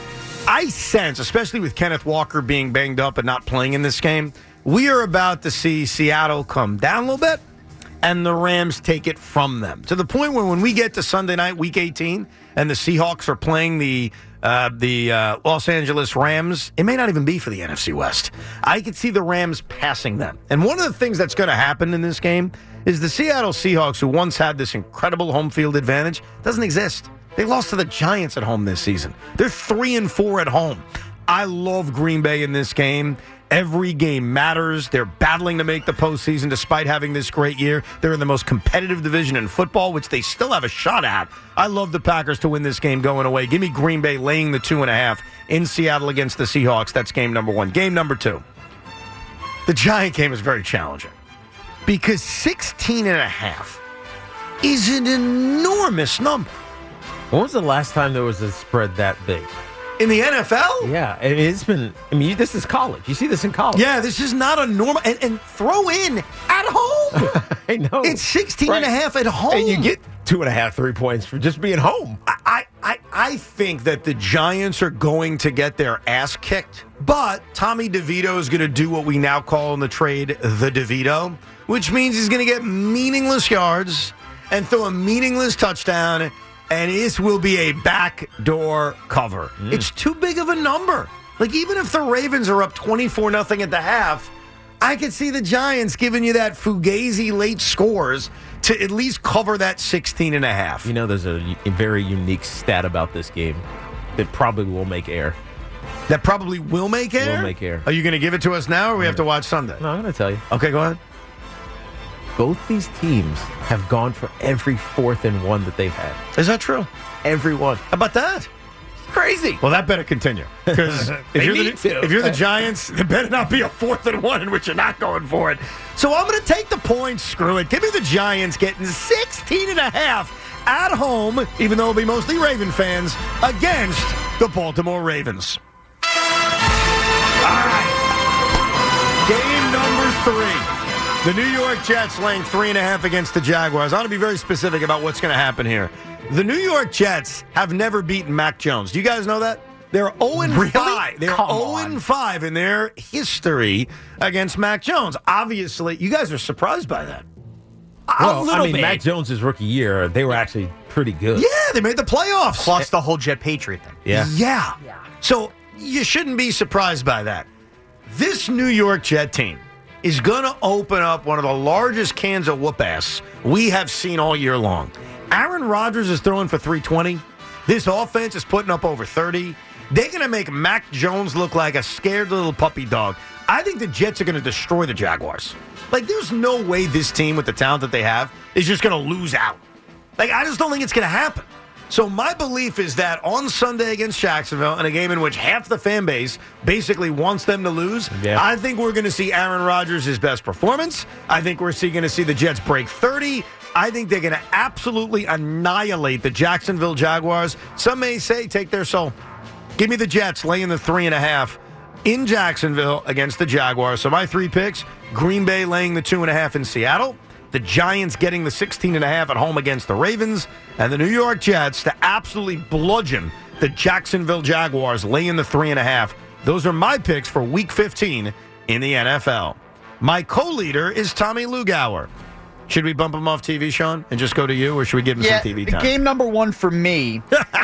I sense, especially with Kenneth Walker being banged up and not playing in this game, we are about to see Seattle come down a little bit and the Rams take it from them. To the point where when we get to Sunday night, week eighteen, and the Seahawks are playing the uh, the uh, Los Angeles Rams, it may not even be for the N F C West. I could see the Rams passing them. And one of the things that's going to happen in this game is the Seattle Seahawks, who once had this incredible home field advantage, doesn't exist. They lost to the Giants at home this season. They're three and four at home. I love Green Bay in this game. Every game matters. They're battling to make the postseason despite having this great year. They're in the most competitive division in football, which they still have a shot at. I love the Packers to win this game going away. Give me Green Bay laying the two and a half in Seattle against the Seahawks. That's game number one. Game number two. The Giant game is very challenging because sixteen and a half is an enormous number. When was the last time there was a spread that big? In the N F L? Yeah, and it's been, I mean, this is college. You see this in college. Yeah, this is not a normal, and, and throw in at home. I know. It's sixteen and a half at home. And you get two and a half, three points for just being home. I, I, I think that the Giants are going to get their ass kicked, but Tommy DeVito is going to do what we now call in the trade the DeVito, which means he's going to get meaningless yards and throw a meaningless touchdown, and this will be a backdoor cover. Mm. It's too big of a number. Like, even if the Ravens are up twenty-four nothing at the half, I could see the Giants giving you that fugazi late scores to at least cover that sixteen and a half. You know, there's a, a very unique stat about this game that probably will make air. That probably will make air? Will make air. Are you going to give it to us now, or we have to watch Sunday? No, I'm going to tell you. Okay, go ahead. Both these teams have gone for every fourth and one that they've had. Is that true? Every one. How about that? Crazy. Well, that better continue. Because if, you're the, if you're the Giants, it better not be a fourth and one in which you're not going for it. So I'm going to take the points. Screw it. Give me the Giants getting sixteen and a half at home, even though it'll be mostly Raven fans, against the Baltimore Ravens. All right. Game number three. The New York Jets laying three and a half against the Jaguars. I want to be very specific about what's going to happen here. The New York Jets have never beaten Mac Jones. Do you guys know that? They're oh and five. They're oh and five in their history against Mac Jones. Obviously, you guys are surprised by that. Well, I mean, bit. Mac Jones' rookie year, they were actually pretty good. Yeah, they made the playoffs. Plus the whole Jet Patriot thing. Yeah. Yeah. yeah. So you shouldn't be surprised by that. This New York Jet team is going to open up one of the largest cans of whoop-ass we have seen all year long. Aaron Rodgers is throwing for three twenty. This offense is putting up over thirty. They're going to make Mac Jones look like a scared little puppy dog. I think the Jets are going to destroy the Jaguars. Like, there's no way this team, with the talent that they have, is just going to lose out. Like, I just don't think it's going to happen. So my belief is that on Sunday against Jacksonville, in a game in which half the fan base basically wants them to lose, yeah. I think we're going to see Aaron Rodgers' his best performance. I think we're going to see the Jets break thirty. I think they're going to absolutely annihilate the Jacksonville Jaguars. Some may say take their soul. Give me the Jets laying the three and a half in Jacksonville against the Jaguars. So my three picks, Green Bay laying the two and a half in Seattle, the Giants getting the sixteen and a half at home against the Ravens, and the New York Jets to absolutely bludgeon the Jacksonville Jaguars laying the three and a half. Those are my picks for week fifteen in the N F L. My co-leader is Tommy Lugauer. Should we bump him off T V, Sean, and just go to you, or should we give him yeah, some T V time? Game number one for me,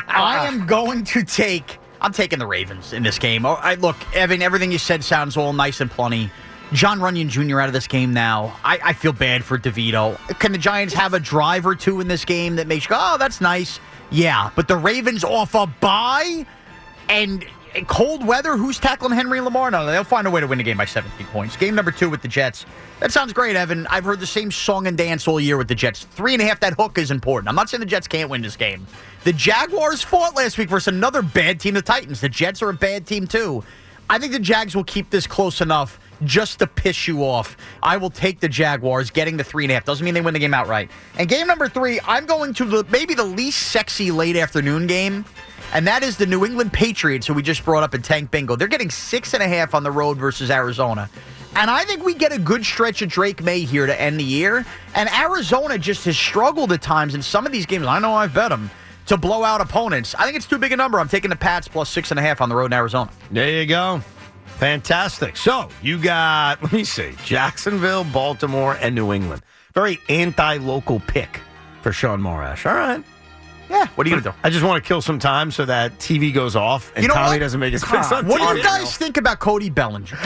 I am going to take, I'm taking the Ravens in this game. Oh, I, look, Evan, everything you said sounds all nice and plenty. John Runyon Junior out of this game now. I, I feel bad for DeVito. Can the Giants have a drive or two in this game that makes you go, oh, that's nice? Yeah, but the Ravens off a bye and cold weather, who's tackling Henry Lamar? No, they'll find a way to win the game by seventeen points. Game number two with the Jets. That sounds great, Evan. I've heard the same song and dance all year with the Jets. Three and a half, that hook is important. I'm not saying the Jets can't win this game. The Jaguars fought last week versus another bad team, the Titans. The Jets are a bad team, too. I think the Jags will keep this close enough just to piss you off. I will take the Jaguars getting the three and a half. Doesn't mean they win the game outright. And game number three, I'm going to the, maybe the least sexy late afternoon game, and that is the New England Patriots, who we just brought up in Tank Bingo. They're getting six and a half on the road versus Arizona. And I think we get a good stretch of Drake May here to end the year. And Arizona just has struggled at times in some of these games. I know I've bet them to blow out opponents. I think it's too big a number. I'm taking the Pats plus six and a half on the road in Arizona. There you go. Fantastic. So you got, let me see, Jacksonville, Baltimore, and New England. Very anti-local pick for Sean Morash. All right. Yeah, what are you going to do? I just want to kill some time so that T V goes off and you know Tommy what? doesn't make his picks on What T V. do you guys think about Cody Bellinger?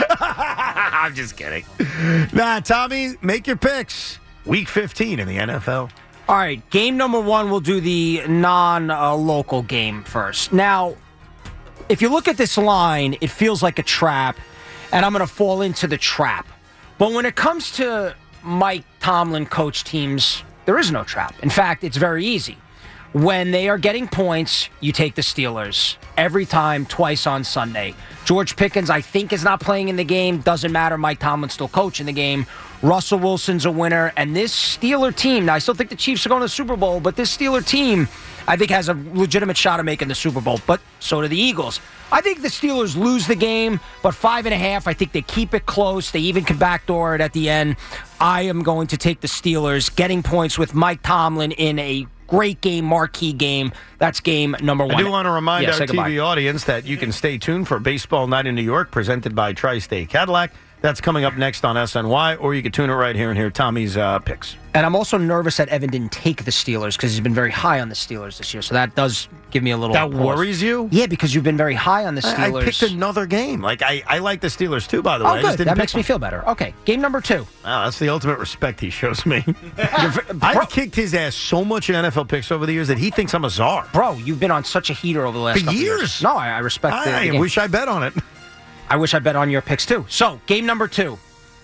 I'm just kidding. Nah, Tommy, make your picks. Week fifteen in the N F L. All right, game number one, we'll do the non-local game first. Now, if you look at this line, it feels like a trap, and I'm going to fall into the trap. But when it comes to Mike Tomlin coach teams, there is no trap. In fact, it's very easy. When they are getting points, you take the Steelers. Every time, twice on Sunday. George Pickens, I think, is not playing in the game. Doesn't matter. Mike Tomlin's still coaching the game. Russell Wilson's a winner. And this Steeler team, now I still think the Chiefs are going to the Super Bowl, but this Steeler team, I think, has a legitimate shot of making the Super Bowl. But so do the Eagles. I think the Steelers lose the game, but five and a half, I think they keep it close. They even can backdoor it at the end. I am going to take the Steelers, getting points with Mike Tomlin in a great game, marquee game. That's game number one. I do want to remind yeah, our T V audience that you can stay tuned for Baseball Night in New York, presented by Tri-State Cadillac. That's coming up next on S N Y, or you can tune it right here and hear Tommy's uh, picks. And I'm also nervous that Evan didn't take the Steelers because he's been very high on the Steelers this year. So that does give me a little That pause. worries you? Yeah, because you've been very high on the Steelers. I, I picked another game. Like I, I like the Steelers too, by the oh, way. I good. just didn't That pick makes one. me feel better. Okay, game number two. Wow, that's the ultimate respect he shows me. I've kicked his ass so much in N F L picks over the years that he thinks I'm a czar. Bro, you've been on such a heater over the last For couple years. years. No, I, I respect the, I the game. wish I bet on it. I wish I bet on your picks too. So, game number two.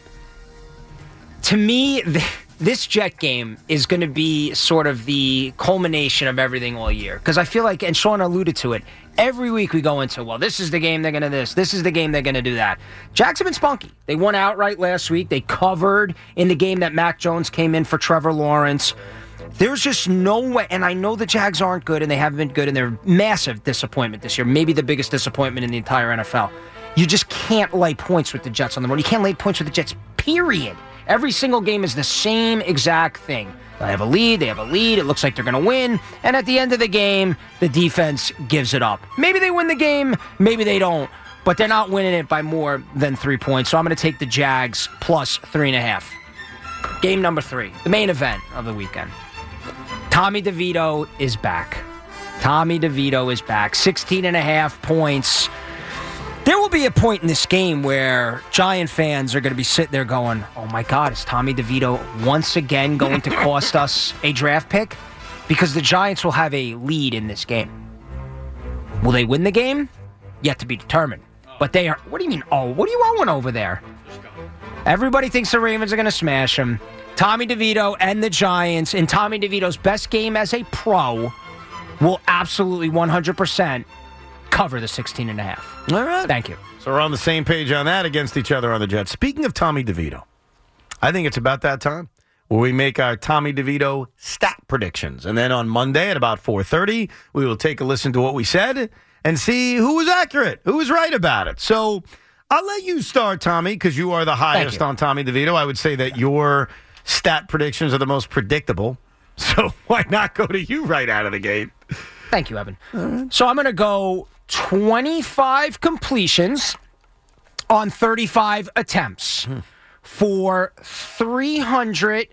To me, th- this Jet game is going to be sort of the culmination of everything all year. Because I feel like, and Sean alluded to it, every week we go into, well, this is the game they're going to this, this is the game they're going to do that. Jags have been spunky. They won outright last week. They covered in the game that Mac Jones came in for Trevor Lawrence. There's just no way, and I know the Jags aren't good, and they haven't been good, and they're massive disappointment this year, maybe the biggest disappointment in the entire N F L. You just can't lay points with the Jets on the road. You can't lay points with the Jets, period. Every single game is the same exact thing. They have a lead, they have a lead, it looks like they're going to win, and at the end of the game, the defense gives it up. Maybe they win the game, maybe they don't, but they're not winning it by more than three points, so I'm going to take the Jags plus three and a half. Game number three, the main event of the weekend. Tommy DeVito is back. Tommy DeVito is back. sixteen and a half points. There will be a point in this game where Giant fans are going to be sitting there going, oh my God, is Tommy DeVito once again going to cost us a draft pick? Because the Giants will have a lead in this game. Will they win the game? Yet to be determined. But they are, what do you mean, oh, what are you owing over there? Everybody thinks the Ravens are going to smash them. Tommy DeVito and the Giants, in Tommy DeVito's best game as a pro, will absolutely one hundred percent cover the sixteen and a half. All right. Thank you. So we're on the same page on that against each other on the Jets. Speaking of Tommy DeVito, I think it's about that time where we make our Tommy DeVito stat predictions. And then on Monday at about four thirty, we will take a listen to what we said and see who was accurate, who was right about it. So I'll let you start, Tommy, because you are the highest on Tommy DeVito. I would say that your stat predictions are the most predictable. So why not go to you right out of the gate? Thank you, Evan. Right. So I'm going to go twenty-five completions on thirty-five attempts hmm. for three hundred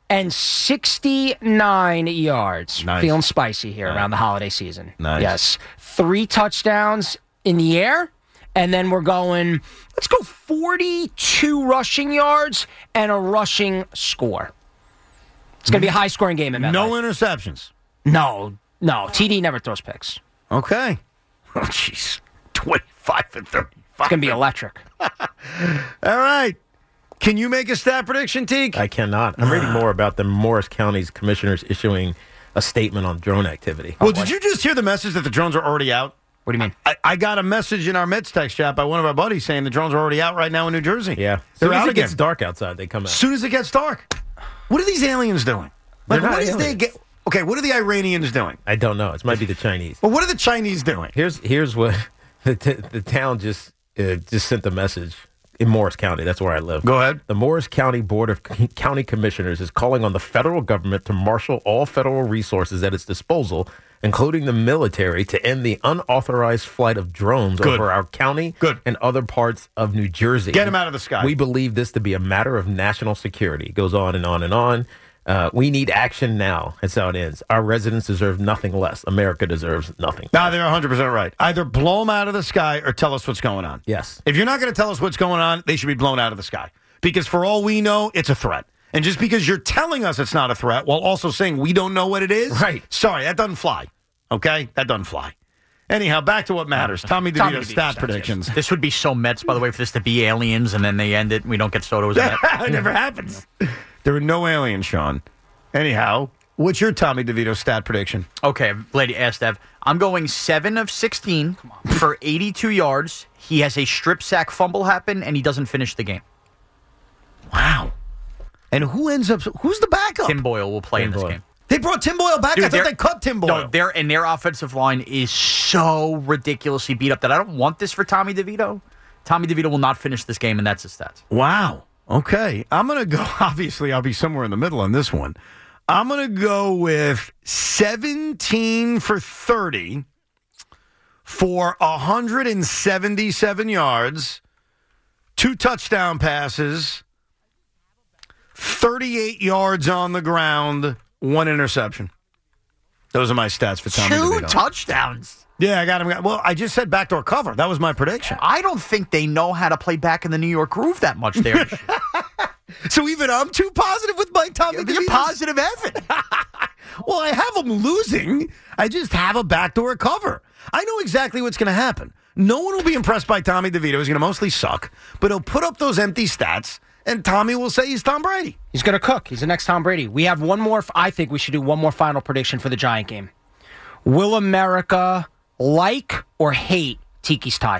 sixty-nine yards. Nice. Feeling spicy here nice. around the holiday season. Nice. Yes. Three touchdowns in the air. And then we're going, let's go forty-two rushing yards and a rushing score. It's going to be a high-scoring game in MetLife. No interceptions. No, no. T D never throws picks. Okay. Oh, jeez. twenty-five and thirty-five. It's going to be electric. All right. Can you make a stat prediction, Teak? I cannot. I'm reading more about the Morris County's commissioners issuing a statement on drone activity. Well, oh, did you just hear the message that the drones are already out? What do you mean? I, I got a message in our Mets text chat by one of our buddies saying the drones are already out right now in New Jersey. Yeah. They're soon out as it again. gets dark outside, they come out. As soon as it gets dark. What are these aliens doing? Like, They're not what is aliens. they get? Okay, what are the Iranians doing? I don't know. It might be the Chinese. Well, what are the Chinese doing? Here's here's what the t- the town just uh, just sent the message in Morris County. That's where I live. Go ahead. The Morris County Board of C- County Commissioners is calling on the federal government to marshal all federal resources at its disposal, including the military, to end the unauthorized flight of drones Good. over our county Good. and other parts of New Jersey. Get them out of the sky. We believe this to be a matter of national security. It goes on and on and on. Uh, we need action now. That's how it ends. Our residents deserve nothing less. America deserves nothing. No, they're one hundred percent right. Either blow them out of the sky or tell us what's going on. Yes. If you're not going to tell us what's going on, they should be blown out of the sky. Because for all we know, it's a threat. And just because you're telling us it's not a threat while also saying we don't know what it is, right? Sorry, that doesn't fly. Okay? That doesn't fly. Anyhow, back to what matters. Tommy DeVito stat stats, predictions. Yes. This would be so Mets, by the way, for this to be aliens and then they end it and we don't get Soto as a Met. It never happens. There are no aliens, Sean. Anyhow, What's your Tommy DeVito stat prediction? Okay, lady asked Ev. I'm going seven of sixteen for eighty-two yards. He has a strip sack fumble happen, and he doesn't finish the game. Wow. And who ends up? Who's the backup? Tim Boyle will play Tim in this Boyle. game. They brought Tim Boyle back? Dude, I thought they're- they cut Tim Boyle. No, their and their offensive line is so ridiculously beat up that I don't want this for Tommy DeVito. Tommy DeVito will not finish this game, and that's his stats. Wow. Okay. I'm going to go, obviously, I'll be somewhere in the middle on this one. I'm going to go with seventeen for thirty for one hundred seventy-seven yards, two touchdown passes, thirty-eight yards on the ground, one interception. Those are my stats for Tommy Two DeVito. touchdowns. Yeah, I got him. Well, I just said backdoor cover. That was my prediction. I don't think they know how to play back in the New York groove that much there. So even I'm too positive with my Tommy DeVito. You're positive, Evan. Well, I have them losing. I just have a backdoor cover. I know exactly what's going to happen. No one will be impressed by Tommy DeVito. He's going to mostly suck, but he'll put up those empty stats, and Tommy will say he's Tom Brady. He's going to cook. He's the next Tom Brady. We have one more. I think we should do one more final prediction for the Giant game. Will America like or hate Tiki's tie?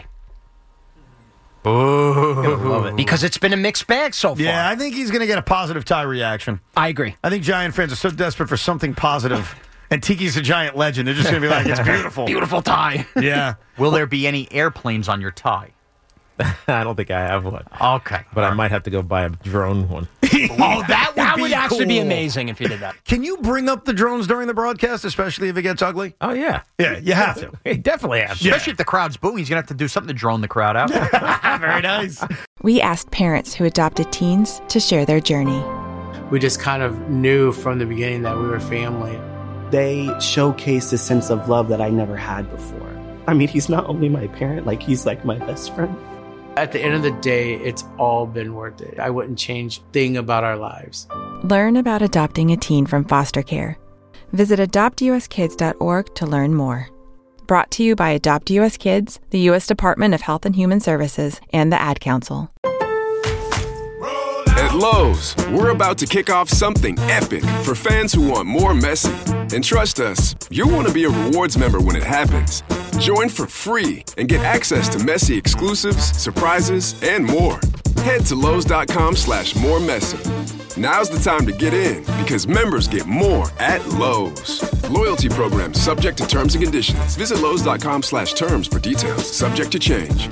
Oh, love it. Because it's been a mixed bag so far. Yeah, I think he's going to get a positive tie reaction. I agree. I think Giant fans are so desperate for something positive, and Tiki's a Giant legend. They're just going to be like, it's beautiful. Beautiful tie. Yeah. Will there be any airplanes on your tie? I don't think I have one. Okay. But I might have to go buy a drone one. Oh, that would, that be would actually be cool. amazing if you did that. Can you bring up the drones during the broadcast, especially if it gets ugly? Oh, yeah. Yeah, you have to. Hey, definitely have to. Especially if the crowd's booing, he's going to have to do something to drone the crowd out. Very nice. We asked parents who adopted teens to share their journey. We just kind of knew from the beginning that we were family. They showcase a sense of love that I never had before. I mean, he's not only my parent, like he's like my best friend. At the end of the day, it's all been worth it. I wouldn't change a thing about our lives. Learn about adopting a teen from foster care. Visit adopt u s kids dot org to learn more. Brought to you by Adopt U S Kids, the U S Department of Health and Human Services, and the Ad Council. At Lowe's, we're about to kick off something epic for fans who want more messy. And trust us, you'll want to be a rewards member when it happens. Join for free and get access to messy exclusives, surprises, and more. Head to Lowe's.com slash more messy. Now's the time to get in because members get more at Lowe's. Loyalty program subject to terms and conditions. Visit Lowe's.com slash terms for details. Subject to change.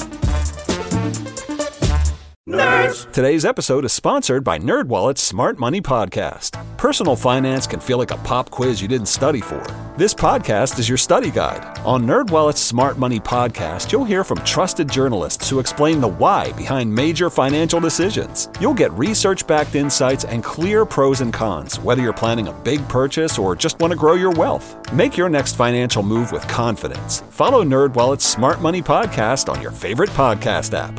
Nerds! Today's episode is sponsored by NerdWallet's Smart Money Podcast. Personal finance can feel like a pop quiz you didn't study for. This podcast is your study guide. On NerdWallet's Smart Money Podcast, you'll hear from trusted journalists who explain the why behind major financial decisions. You'll get research-backed insights and clear pros and cons, whether you're planning a big purchase or just want to grow your wealth. Make your next financial move with confidence. Follow NerdWallet's Smart Money Podcast on your favorite podcast app.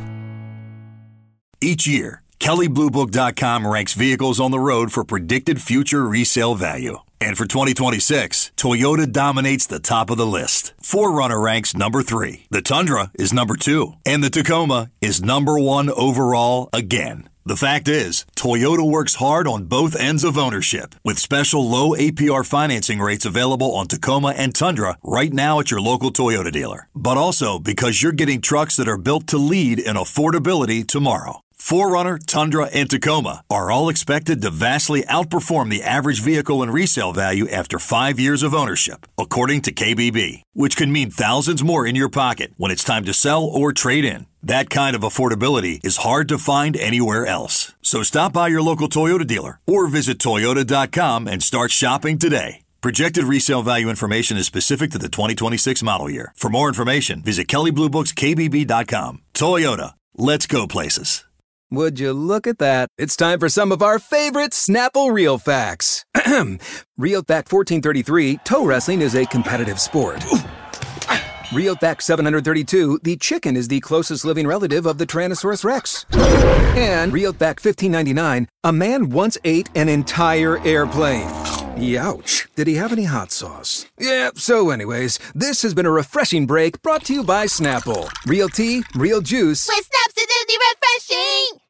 Each year, Kelley Blue Book dot com ranks vehicles on the road for predicted future resale value. And for twenty twenty-six, Toyota dominates the top of the list. four runner ranks number three. The Tundra is number two. And the Tacoma is number one overall again. The fact is, Toyota works hard on both ends of ownership with special low A P R financing rates available on Tacoma and Tundra right now at your local Toyota dealer. But also because you're getting trucks that are built to lead in affordability tomorrow. four runner, Tundra, and Tacoma are all expected to vastly outperform the average vehicle in resale value after five years of ownership, according to K B B, which can mean thousands more in your pocket when it's time to sell or trade in. That kind of affordability is hard to find anywhere else. So stop by your local Toyota dealer or visit Toyota dot com and start shopping today. Projected resale value information is specific to the twenty twenty-six model year. For more information, visit Kelley Blue Books K B B dot com. Toyota, let's go places. Would you look at that? It's time for some of our favorite Snapple Real Facts. Real Fact fourteen thirty-three, toe wrestling is a competitive sport. Real Fact seven hundred thirty-two, the chicken is the closest living relative of the Tyrannosaurus Rex. And Real Fact fifteen ninety-nine, a man once ate an entire airplane. Youch. Did he have any hot sauce? Yeah, so anyways, this has been a refreshing break brought to you by Snapple. Real tea, real juice. With Snap's acidity refreshing!